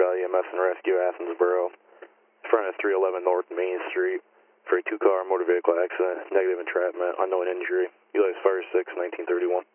Valley EMS and Rescue, Athensboro, front of 311 North Main Street, for a two-car motor vehicle accident, negative entrapment, unknown injury. Eli Fire 6, 1931.